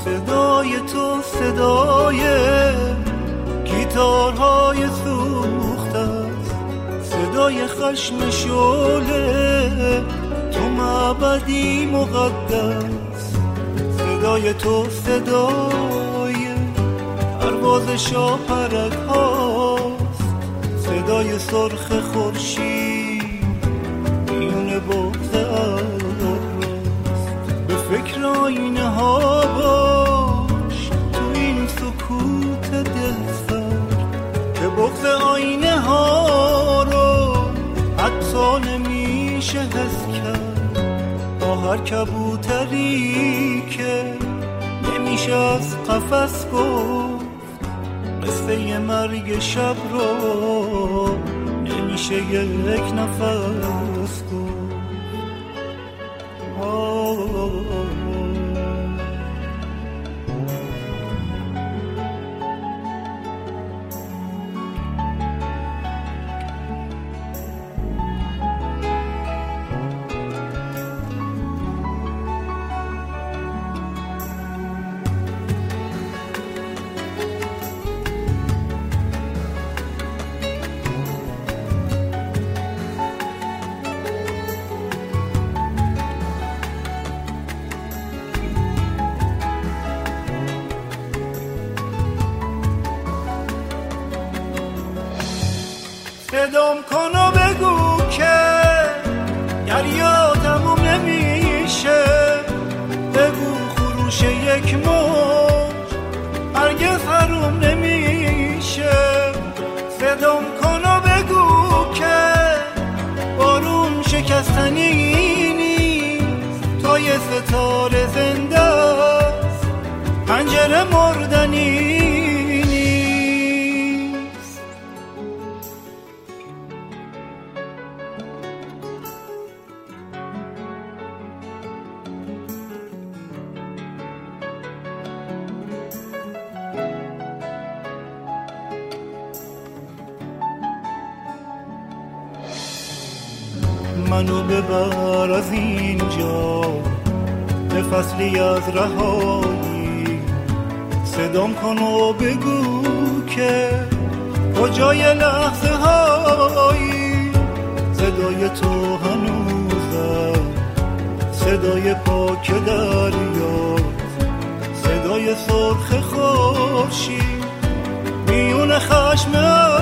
صدای تو صدای گیتارهای سوخته است، صدای خشم شعله تو معبدی مقدس، صدای تو صدای پرواز شاپرک هاست، صدای سرخ خورشید میون بغض راست. به فکر آینه ها باش تو این سکوت دلسر که بغض آینه ها رو حتی نمیشه حس کرد، با هر کبوتری که نمیشه از قفس گفت، قصه مرگ شب رو نمیشه یک نفس گفت. صدام کن و بگو که دریا تموم نمیشه، بگو خروش یک موج هرگز حروم نمیشه. صدام کن و بگو که بارون شکستنی نیست، تا یه ستاره زنده است پنجره مردنی. منو ببر از اینجا به فصلی از رهایی، صدام کن و بگو که کجای لحظه هایی، صدای تو هنوزه، صدای پاک دریا، صدای سرخ خورشید میون خشم